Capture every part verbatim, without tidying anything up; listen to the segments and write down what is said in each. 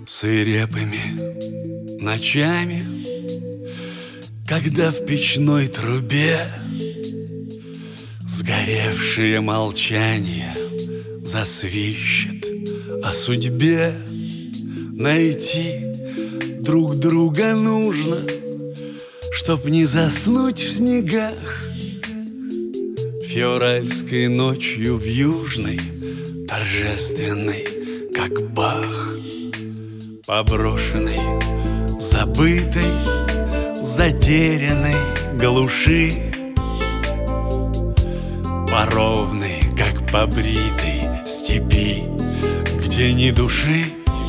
Свирепыми ночами, когда в печной трубе сгоревшее молчание засвищет о судьбе, найти друг друга нужно, чтоб не заснуть в снегах. Февральской ночью в южной, торжественной, как Бах, поброшенной, забытой, затерянной глуши, по ровной, как по бритой степи, где ни души.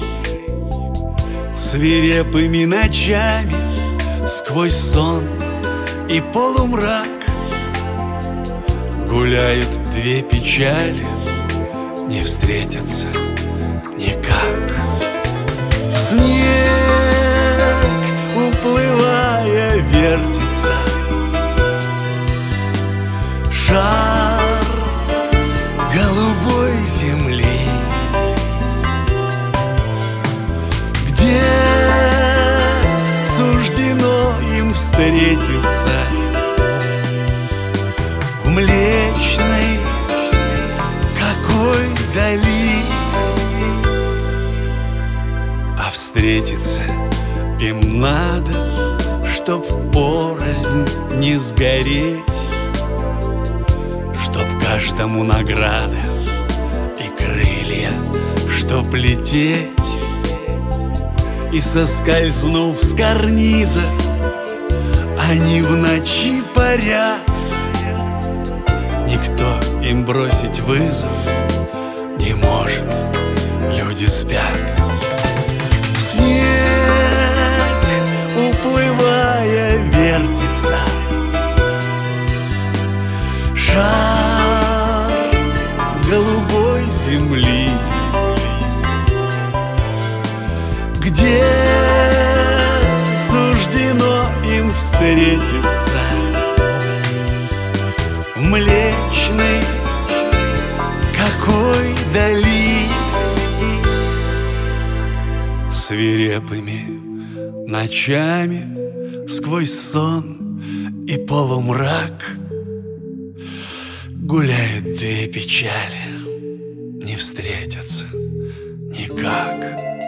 Свирепыми ночами сквозь сон и полумрак гуляют две печали, не встретятся никак. В снег уплывая вертится шар голубой земли, где суждено им встретиться в млечной какой дали. А встретиться им надо, чтоб порознь не сгореть, чтоб каждому награда и крылья, чтоб лететь. И соскользнув с карниза, они в ночи парят. Никто им бросить вызов не может, люди спят. В снег уплывая вертится шар голубой земли, где суждено им встретиться в млечной какой дали. Свирепыми ночами сквозь сон и полумрак гуляют две печали, не встретятся никак.